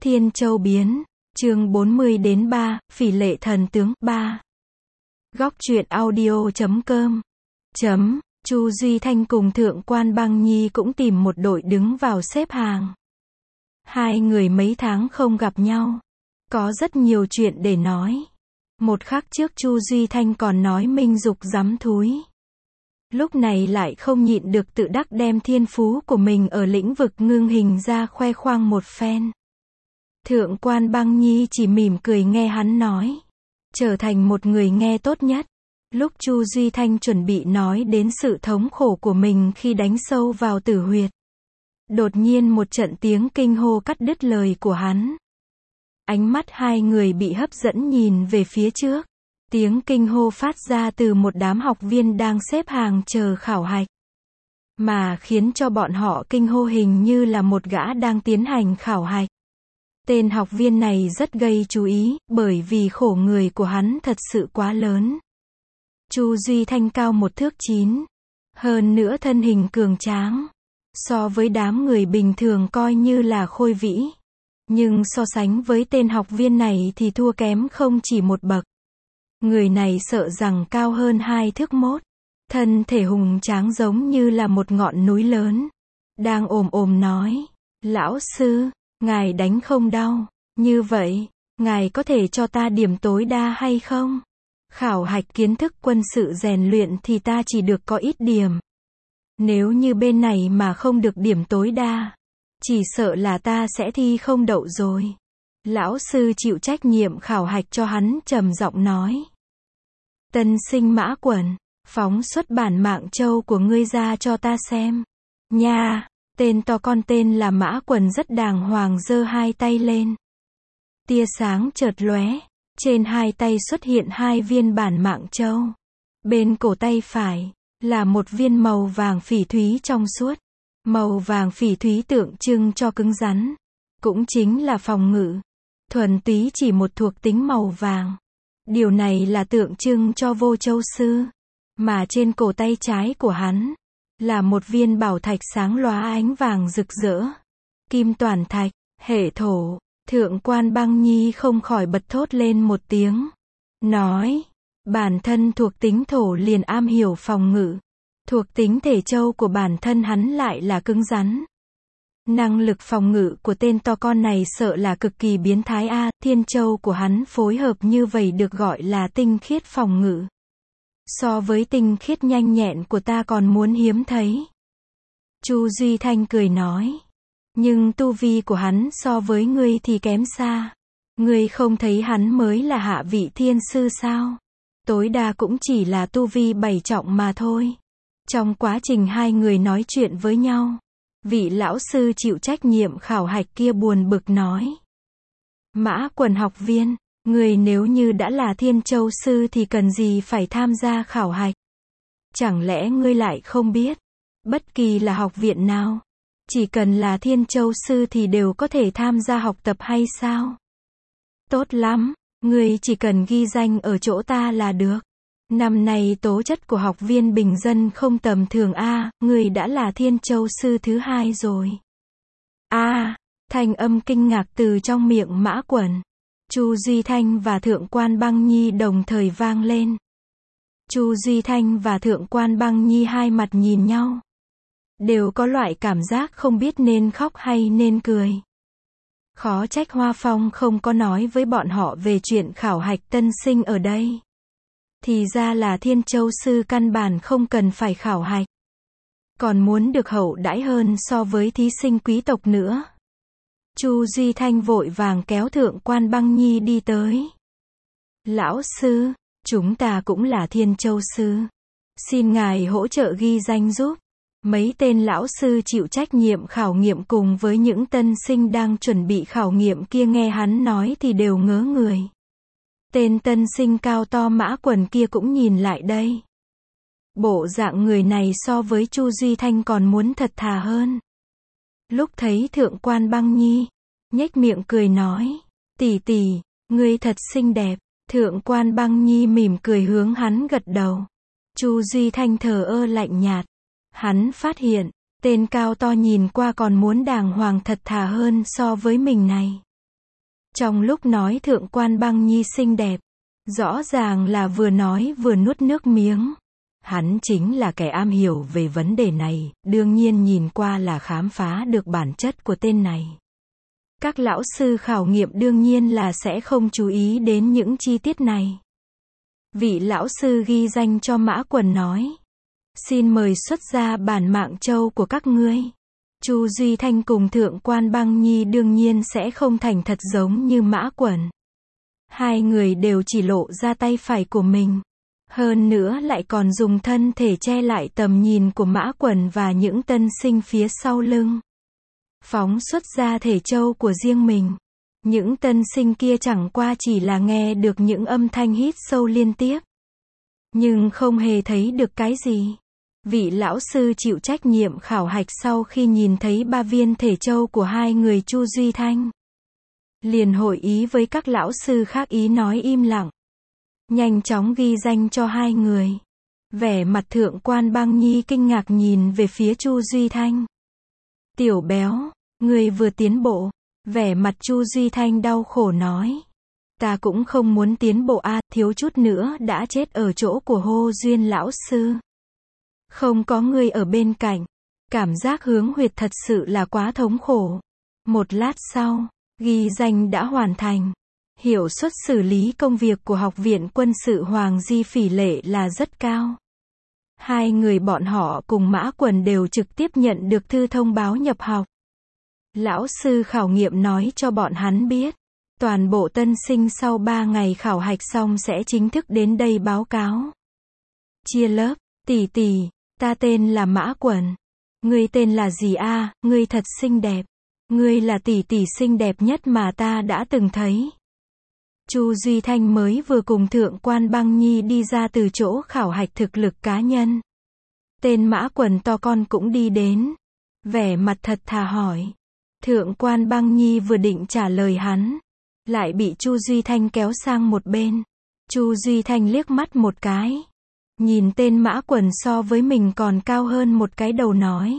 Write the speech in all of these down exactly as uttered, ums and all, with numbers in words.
Thiên Châu biến, chương bốn mươi đến ba, Phỉ Lệ Thần Tướng, ba. Góc truyện audio chấm com. Chấm, Chu Duy Thanh cùng Thượng quan Băng Nhi cũng tìm một đội đứng vào xếp hàng. Hai người mấy tháng không gặp nhau. Có rất nhiều chuyện để nói. Một khắc trước Chu Duy Thanh còn nói Minh Dục dám thúi. Lúc này lại không nhịn được tự đắc đem thiên phú của mình ở lĩnh vực ngưng hình ra khoe khoang một phen. Thượng quan Băng Nhi chỉ mỉm cười nghe hắn nói. Trở thành một người nghe tốt nhất. Lúc Chu Duy Thanh chuẩn bị nói đến sự thống khổ của mình khi đánh sâu vào tử huyệt. Đột nhiên một trận tiếng kinh hô cắt đứt lời của hắn. Ánh mắt hai người bị hấp dẫn nhìn về phía trước. Tiếng kinh hô phát ra từ một đám học viên đang xếp hàng chờ khảo hạch. Mà khiến cho bọn họ kinh hô hình như là một gã đang tiến hành khảo hạch. Tên học viên này rất gây chú ý, bởi vì khổ người của hắn thật sự quá lớn. Chu Duy Thanh cao một thước chín. Hơn nữa thân hình cường tráng. So với đám người bình thường coi như là khôi vĩ. Nhưng so sánh với tên học viên này thì thua kém không chỉ một bậc. Người này sợ rằng cao hơn hai thước mốt. Thân thể hùng tráng giống như là một ngọn núi lớn. Đang ồm ồm nói. Lão sư, ngài đánh không đau. Như vậy, ngài có thể cho ta điểm tối đa hay không? Khảo hạch kiến thức quân sự rèn luyện thì ta chỉ được có ít điểm. Nếu như bên này mà không được điểm tối đa, chỉ sợ là ta sẽ thi không đậu rồi. Lão sư chịu trách nhiệm khảo hạch cho hắn trầm giọng nói. Tân sinh Mã Quẩn, phóng xuất bản mạng châu của ngươi ra cho ta xem. Nha, tên to con tên là Mã Quẩn rất đàng hoàng giơ hai tay lên. Tia sáng chợt lóe, trên hai tay xuất hiện hai viên bản mạng châu. Bên cổ tay phải là một viên màu vàng phỉ thúy trong suốt. Màu vàng phỉ thúy tượng trưng cho cứng rắn, cũng chính là phòng ngự. Thuần túy chỉ một thuộc tính màu vàng. Điều này là tượng trưng cho Vô Châu Sư. Mà trên cổ tay trái của hắn là một viên bảo thạch sáng lóa ánh vàng rực rỡ. Kim toàn thạch, hệ thổ. Thượng quan Băng Nhi không khỏi bật thốt lên một tiếng. Nói, bản thân thuộc tính thổ liền am hiểu phòng ngự. Thuộc tính thể châu của bản thân hắn lại là cứng rắn. Năng lực phòng ngự của tên to con này sợ là cực kỳ biến thái a. Thiên châu của hắn phối hợp như vậy được gọi là tinh khiết phòng ngự. So với tinh khiết nhanh nhẹn của ta còn muốn hiếm thấy. Chu Duy Thanh cười nói. Nhưng tu vi của hắn so với ngươi thì kém xa. Ngươi không thấy hắn mới là hạ vị thiên sư sao? Tối đa cũng chỉ là tu vi bảy trọng mà thôi. Trong quá trình hai người nói chuyện với nhau, vị lão sư chịu trách nhiệm khảo hạch kia buồn bực nói. Mã Quần học viên, người nếu như đã là Thiên Châu sư thì cần gì phải tham gia khảo hạch? Chẳng lẽ ngươi lại không biết, bất kỳ là học viện nào, chỉ cần là Thiên Châu sư thì đều có thể tham gia học tập hay sao? Tốt lắm, ngươi chỉ cần ghi danh ở chỗ ta là được. Năm nay tố chất của học viên bình dân không tầm thường a, người đã là Thiên Châu sư thứ hai rồi. A, thanh âm kinh ngạc từ trong miệng Mã Quẩn. Chu Duy Thanh và Thượng quan Băng Nhi đồng thời vang lên. Chu Duy Thanh và Thượng quan Băng Nhi hai mặt nhìn nhau, đều có loại cảm giác không biết nên khóc hay nên cười. Khó trách Hoa Phong không có nói với bọn họ về chuyện khảo hạch tân sinh ở đây. Thì ra là Thiên Châu sư căn bản không cần phải khảo hạch. Còn muốn được hậu đãi hơn so với thí sinh quý tộc nữa. Chu Duy Thanh vội vàng kéo Thượng quan Băng Nhi đi tới. Lão sư, chúng ta cũng là Thiên Châu sư. Xin ngài hỗ trợ ghi danh giúp. Mấy tên lão sư chịu trách nhiệm khảo nghiệm cùng với những tân sinh đang chuẩn bị khảo nghiệm kia nghe hắn nói thì đều ngớ người. Tên tân sinh cao to Mã Quần kia cũng nhìn lại đây. Bộ dạng người này so với Chu Duy Thanh còn muốn thật thà hơn. Lúc thấy Thượng quan Băng Nhi, nhếch miệng cười nói. Tỷ tỷ, ngươi thật xinh đẹp. Thượng quan Băng Nhi mỉm cười hướng hắn gật đầu. Chu Duy Thanh thờ ơ lạnh nhạt. Hắn phát hiện, tên cao to nhìn qua còn muốn đàng hoàng thật thà hơn so với mình này. Trong lúc nói Thượng Quan Băng Nhi xinh đẹp, rõ ràng là vừa nói vừa nuốt nước miếng. Hắn chính là kẻ am hiểu về vấn đề này, đương nhiên nhìn qua là khám phá được bản chất của tên này. Các lão sư khảo nghiệm đương nhiên là sẽ không chú ý đến những chi tiết này. Vị lão sư ghi danh cho Mã Quần nói: xin mời xuất ra bản mạng châu của các ngươi. Chu Duy Thanh cùng Thượng Quan Băng Nhi đương nhiên sẽ không thành thật giống như Mã Quần. Hai người đều chỉ lộ ra tay phải của mình. Hơn nữa lại còn dùng thân thể che lại tầm nhìn của Mã Quần và những tân sinh phía sau lưng. Phóng xuất ra thể châu của riêng mình. Những tân sinh kia chẳng qua chỉ là nghe được những âm thanh hít sâu liên tiếp. Nhưng không hề thấy được cái gì. Vị lão sư chịu trách nhiệm khảo hạch sau khi nhìn thấy ba viên thể châu của hai người Chu Duy Thanh, liền hội ý với các lão sư khác ý nói im lặng. Nhanh chóng ghi danh cho hai người. Vẻ mặt Thượng Quan Băng Nhi kinh ngạc nhìn về phía Chu Duy Thanh. Tiểu béo, người vừa tiến bộ. Vẻ mặt Chu Duy Thanh đau khổ nói. Ta cũng không muốn tiến bộ a, thiếu chút nữa đã chết ở chỗ của Hô Duyên lão sư. Không có người ở bên cạnh. Cảm giác hướng huyệt thật sự là quá thống khổ. Một lát sau, ghi danh đã hoàn thành. Hiệu suất xử lý công việc của Học viện Quân sự Hoàng Di Phỉ Lệ là rất cao. Hai người bọn họ cùng Mã Quần đều trực tiếp nhận được thư thông báo nhập học. Lão sư khảo nghiệm nói cho bọn hắn biết, toàn bộ tân sinh sau ba ngày khảo hạch xong sẽ chính thức đến đây báo cáo. Chia lớp, tỷ tỷ, ta tên là Mã Quần. Ngươi tên là gì a? À, ngươi thật xinh đẹp. Ngươi là tỷ tỷ xinh đẹp nhất mà ta đã từng thấy. Chu Duy Thanh mới vừa cùng Thượng Quan Băng Nhi đi ra từ chỗ khảo hạch thực lực cá nhân. Tên Mã Quần to con cũng đi đến. Vẻ mặt thật thà hỏi. Thượng Quan Băng Nhi vừa định trả lời hắn, lại bị Chu Duy Thanh kéo sang một bên. Chu Duy Thanh liếc mắt một cái. Nhìn tên Mã Quần so với mình còn cao hơn một cái đầu nói.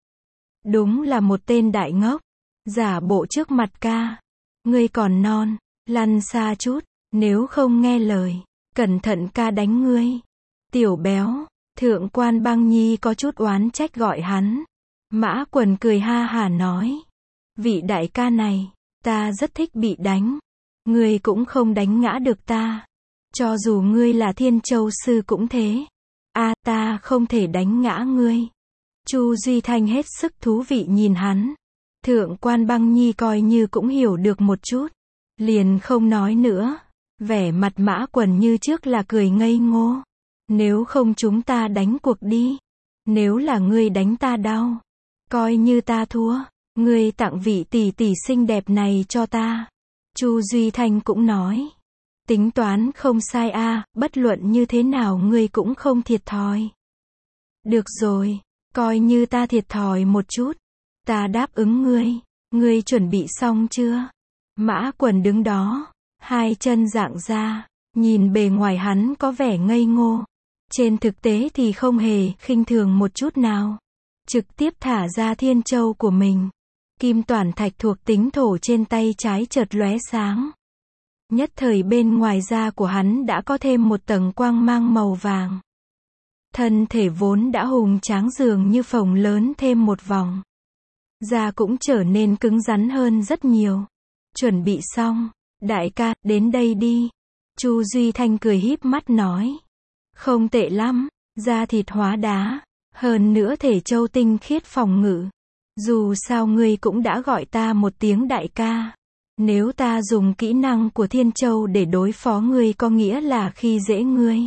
Đúng là một tên đại ngốc. Giả bộ trước mặt ca. Ngươi còn non. Lăn xa chút, nếu không nghe lời, cẩn thận ca đánh ngươi. Tiểu béo, Thượng Quan Băng Nhi có chút oán trách gọi hắn. Mã Quần cười ha hả nói. Vị đại ca này, ta rất thích bị đánh. Ngươi cũng không đánh ngã được ta. Cho dù ngươi là Thiên Châu Sư cũng thế. A à, ta không thể đánh ngã ngươi. Chu Duy Thanh hết sức thú vị nhìn hắn. Thượng Quan Băng Nhi coi như cũng hiểu được một chút. Liền không nói nữa. Vẻ mặt Mã Quần như trước là cười ngây ngô. Nếu không chúng ta đánh cuộc đi. Nếu là ngươi đánh ta đau, coi như ta thua. Ngươi tặng vị tỷ tỷ xinh đẹp này cho ta. Chu Duy Thanh cũng nói. Tính toán không sai a, à, bất luận như thế nào ngươi cũng không thiệt thòi. Được rồi, coi như ta thiệt thòi một chút. Ta đáp ứng ngươi. Ngươi chuẩn bị xong chưa? Mã Quần đứng đó, hai chân dạng ra, nhìn bề ngoài hắn có vẻ ngây ngô. Trên thực tế thì không hề khinh thường một chút nào. Trực tiếp thả ra thiên châu của mình. Kim toản thạch thuộc tính thổ trên tay trái chợt lóe sáng. Nhất thời bên ngoài da của hắn đã có thêm một tầng quang mang màu vàng. Thân thể vốn đã hùng tráng dường như phồng lớn thêm một vòng. Da cũng trở nên cứng rắn hơn rất nhiều. Chuẩn bị xong, đại ca, đến đây đi. Chu Duy Thanh cười híp mắt nói. Không tệ lắm, da thịt hóa đá, hơn nữa thể châu tinh khiết phòng ngự. Dù sao ngươi cũng đã gọi ta một tiếng đại ca. Nếu ta dùng kỹ năng của Thiên Châu để đối phó ngươi có nghĩa là khi dễ ngươi.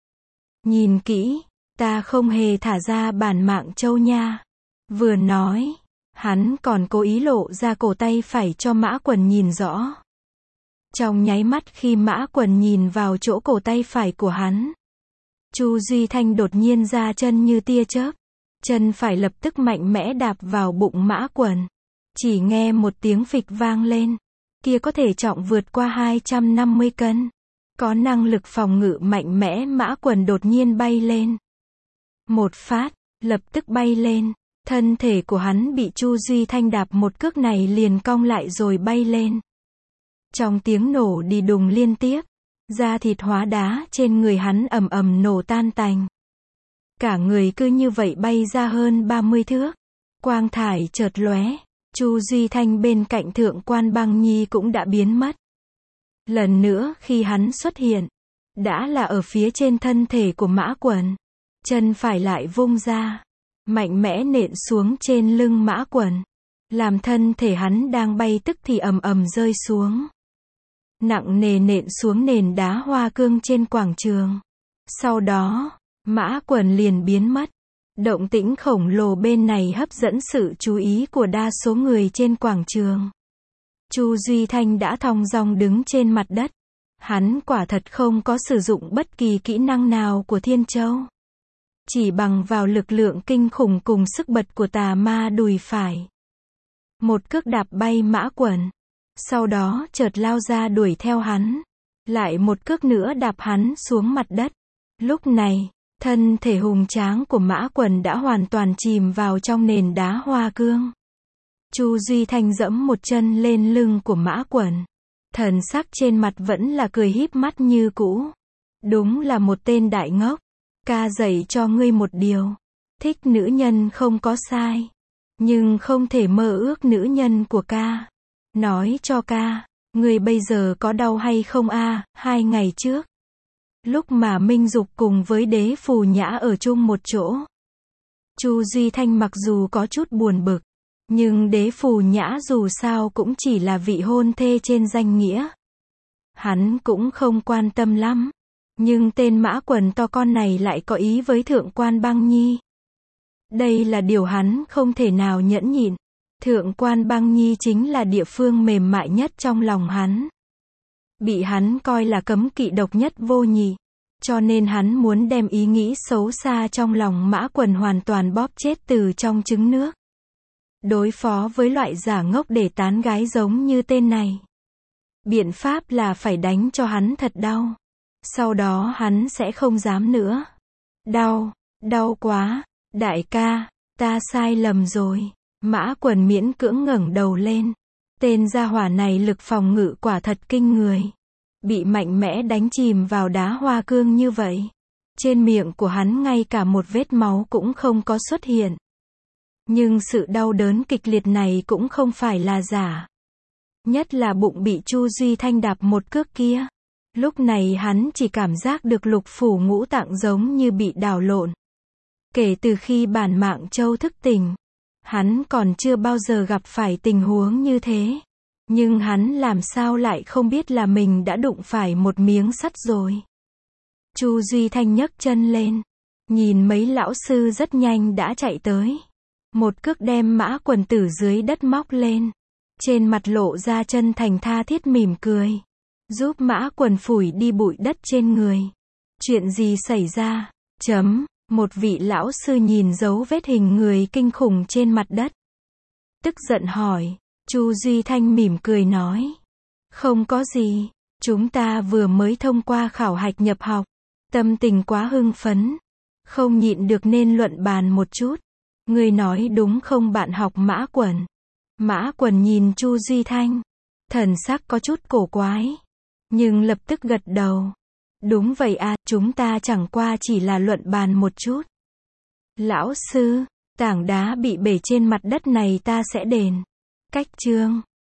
Nhìn kỹ, ta không hề thả ra bản mạng châu nha. Vừa nói, hắn còn cố ý lộ ra cổ tay phải cho Mã Quần nhìn rõ. Trong nháy mắt khi Mã Quần nhìn vào chỗ cổ tay phải của hắn, Chu Duy Thanh đột nhiên ra chân như tia chớp. Chân phải lập tức mạnh mẽ đạp vào bụng Mã Quần. Chỉ nghe một tiếng phịch vang lên. Kia có thể trọng vượt qua hai trăm năm mươi cân. Có năng lực phòng ngự mạnh mẽ Mã Quần đột nhiên bay lên. Một phát, lập tức bay lên. Thân thể của hắn bị Chu Duy Thanh đạp một cước này liền cong lại rồi bay lên. Trong tiếng nổ đi đùng liên tiếp, da thịt hóa đá trên người hắn ầm ầm nổ tan tành. Cả người cứ như vậy bay ra hơn ba mươi thước. Quang thải chợt lóe, Chu Duy Thanh bên cạnh Thượng Quan Băng Nhi cũng đã biến mất. Lần nữa khi hắn xuất hiện, đã là ở phía trên thân thể của Mã Quần. Chân phải lại vung ra, mạnh mẽ nện xuống trên lưng Mã Quần, làm thân thể hắn đang bay tức thì ầm ầm rơi xuống. Nặng nề nện xuống nền đá hoa cương trên quảng trường. Sau đó, Mã Quần liền biến mất. Động tĩnh khổng lồ bên này hấp dẫn sự chú ý của đa số người trên quảng trường. Chu Duy Thanh đã thong dong đứng trên mặt đất. Hắn quả thật không có sử dụng bất kỳ kỹ năng nào của Thiên Châu. Chỉ bằng vào lực lượng kinh khủng cùng sức bật của tà ma đùi phải. Một cước đạp bay Mã Quần. Sau đó chợt lao ra đuổi theo hắn. Lại một cước nữa đạp hắn xuống mặt đất. Lúc này, thân thể hùng tráng của Mã Quần đã hoàn toàn chìm vào trong nền đá hoa cương. Chu Duy Thanh dẫm một chân lên lưng của Mã Quần. Thần sắc trên mặt vẫn là cười híp mắt như cũ. Đúng là một tên đại ngốc. Ca dạy cho ngươi một điều. Thích nữ nhân không có sai. Nhưng không thể mơ ước nữ nhân của ca. Nói cho ca, ngươi bây giờ có đau hay không a? À, hai ngày trước. Lúc mà Minh Dục cùng với Đế Phù Nhã ở chung một chỗ. Chu Duy Thanh mặc dù có chút buồn bực. Nhưng Đế Phù Nhã dù sao cũng chỉ là vị hôn thê trên danh nghĩa. Hắn cũng không quan tâm lắm. Nhưng tên Mã Quần to con này lại có ý với Thượng Quan Băng Nhi. Đây là điều hắn không thể nào nhẫn nhịn. Thượng Quan Băng Nhi chính là địa phương mềm mại nhất trong lòng hắn. Bị hắn coi là cấm kỵ độc nhất vô nhị. Cho nên hắn muốn đem ý nghĩ xấu xa trong lòng Mã Quần hoàn toàn bóp chết từ trong trứng nước. Đối phó với loại giả ngốc để tán gái giống như tên này. Biện pháp là phải đánh cho hắn thật đau. Sau đó hắn sẽ không dám nữa. Đau, đau quá, đại ca, ta sai lầm rồi. Mã Quần miễn cưỡng ngẩng đầu lên. Tên gia hỏa này lực phòng ngự quả thật kinh người. Bị mạnh mẽ đánh chìm vào đá hoa cương như vậy. Trên miệng của hắn ngay cả một vết máu cũng không có xuất hiện. Nhưng sự đau đớn kịch liệt này cũng không phải là giả. Nhất là bụng bị Chu Duy Thanh đạp một cước kia. Lúc này hắn chỉ cảm giác được lục phủ ngũ tạng giống như bị đảo lộn. Kể từ khi bản mạng châu thức tỉnh, hắn còn chưa bao giờ gặp phải tình huống như thế. Nhưng hắn làm sao lại không biết là mình đã đụng phải một miếng sắt rồi. Chu Duy Thanh nhấc chân lên. Nhìn mấy lão sư rất nhanh đã chạy tới. Một cước đem Mã Quần từ dưới đất móc lên. Trên mặt lộ ra chân thành tha thiết mỉm cười. Giúp Mã Quần phủi đi bụi đất trên người. Chuyện gì xảy ra? Chấm. Một vị lão sư nhìn dấu vết hình người kinh khủng trên mặt đất. Tức giận hỏi. Chu Duy Thanh mỉm cười nói. Không có gì. Chúng ta vừa mới thông qua khảo hạch nhập học. Tâm tình quá hưng phấn. Không nhịn được nên luận bàn một chút. Ngươi nói đúng không bạn học Mã Quần? Mã Quần nhìn Chu Duy Thanh. Thần sắc có chút cổ quái. Nhưng lập tức gật đầu. Đúng vậy à, chúng ta chẳng qua chỉ là luận bàn một chút. Lão sư, tảng đá bị bể trên mặt đất này ta sẽ đền. Cách chương.